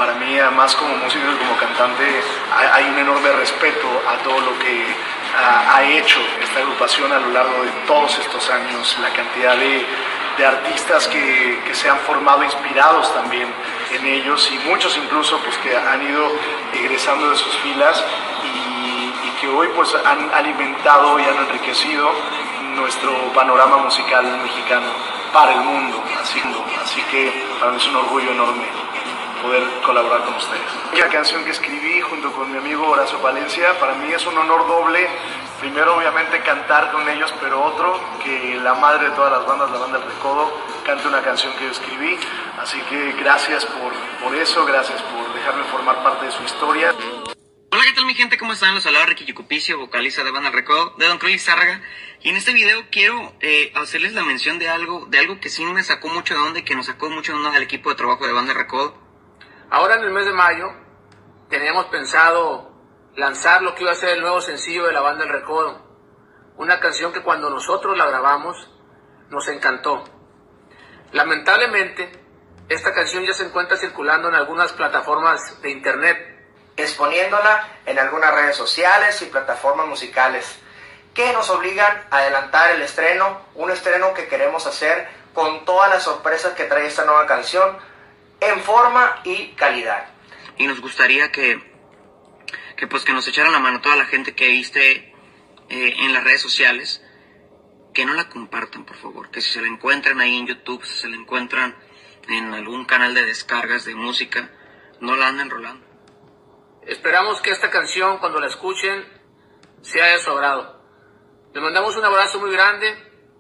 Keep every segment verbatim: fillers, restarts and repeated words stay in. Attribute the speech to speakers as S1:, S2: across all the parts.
S1: Para mí, además, como músico y como cantante, hay un enorme respeto a todo lo que ha, ha hecho esta agrupación a lo largo de todos estos años, la cantidad de, de artistas que, que se han formado inspirados también en ellos, y muchos incluso pues, que han ido egresando de sus filas y, y que hoy pues, han alimentado y han enriquecido nuestro panorama musical mexicano para el mundo. Así, así que para mí es un orgullo enorme poder colaborar con ustedes. La canción que escribí junto con mi amigo Horacio Palencia, para mí es un honor doble. Primero, obviamente, cantar con ellos, pero otro, que la madre de todas las bandas, la banda El Recodo, cante una canción que yo escribí. Así que gracias por, por eso, gracias por dejarme formar parte de su historia.
S2: Hola, ¿qué tal mi gente? ¿Cómo están? Los saluda Ricky Yucupicio, vocalista de Banda El Recodo, de Don Cruz Lizárraga. Y en este video quiero eh, hacerles la mención de algo, de algo que sí me sacó mucho de onda y que nos sacó mucho de onda al equipo de trabajo de Banda El Recodo.
S3: Ahora en el mes de mayo teníamos pensado lanzar lo que iba a ser el nuevo sencillo de la Banda El Recodo. Una canción que cuando nosotros la grabamos nos encantó. Lamentablemente, esta canción ya se encuentra circulando en algunas plataformas de internet,
S4: exponiéndola en algunas redes sociales y plataformas musicales, que nos obligan a adelantar el estreno, un estreno que queremos hacer con todas las sorpresas que trae esta nueva canción, en forma y calidad.
S2: Y nos gustaría que, que pues que nos echaran la mano toda la gente que viste eh, en las redes sociales, que no la compartan, por favor, que si se la encuentran ahí en YouTube, si se la encuentran en algún canal de descargas de música, no la anden rolando.
S3: Esperamos que esta canción, cuando la escuchen, sea de su agrado. Les mandamos un abrazo muy grande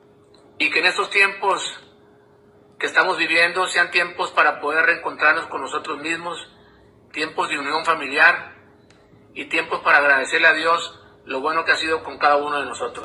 S3: y que en estos tiempos que estamos viviendo sean tiempos para poder reencontrarnos con nosotros mismos, tiempos de unión familiar y tiempos para agradecerle a Dios lo bueno que ha sido con cada uno de nosotros.